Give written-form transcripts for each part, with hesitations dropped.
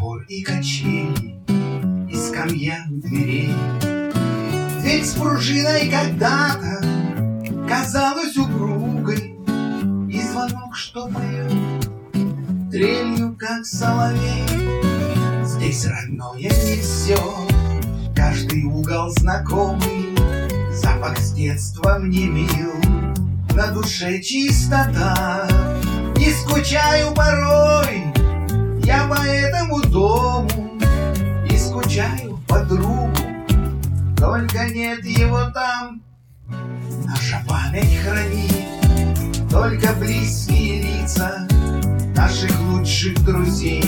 двор и качели, и скамья у дверей. Дверь с пружиной когда-то казалась упругой, и звонок, что поет трелью, как соловей. Здесь родное не все, каждый угол знакомый, запах с детства мне мил, на душе чистота. Не скучаю порой я по этому дому, и скучаю по другу, только нет его там. Наша память хранит только близкие лица наших лучших друзей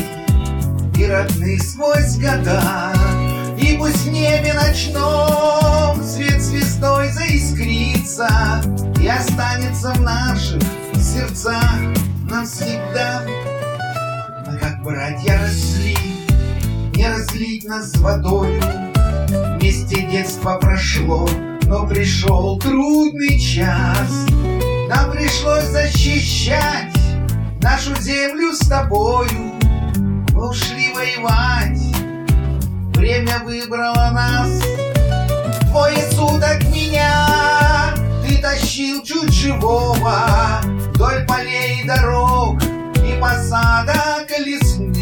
и родных сквозь года. И пусть в небе ночном свет звездой заискрится и останется в наших сердцах навсегда. Мы как братья росли, не разлить нас с водою. Вместе детство прошло, но пришел трудный час. Нам пришлось защищать нашу землю с тобою. Мы ушли воевать, время выбрало нас. Двое суток меня ты тащил чуть живого вдоль полей и дорог и посадок лесных.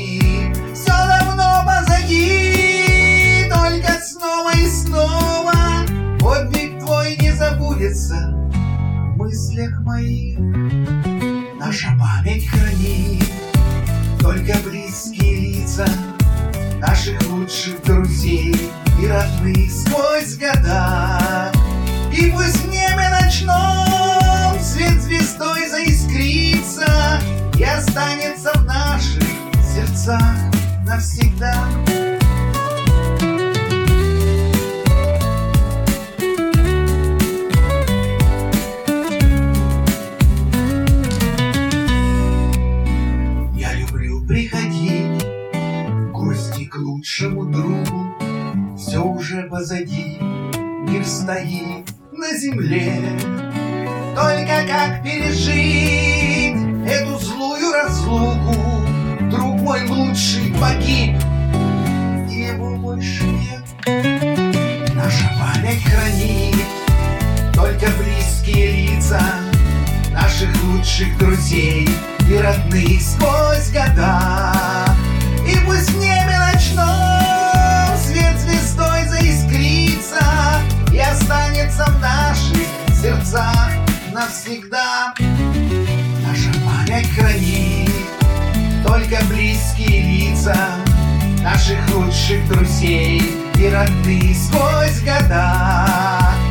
Все давно позади, только снова и снова подвиг твой не забудется в мыслях моих. Наша память хранит только близкие лица наших лучших друзей и родных сквозь года. И пусть в небе ночном свет звездой заискрится и останется в наших сердцах навсегда. Я люблю приходить в гости к лучшему другу. Все уже позади, мир стоит на земле. Только как пережить эту злую разлуку? Друг мой лучший погиб, и его больше нет. Наша память хранит только близкие лица наших лучших друзей и родных сквозь года. И пусть в небе ночном свет звездой заискрится и останется в наших сердцах навсегда. Наша память хранит только близкие лица наших лучших друзей и родных сквозь года.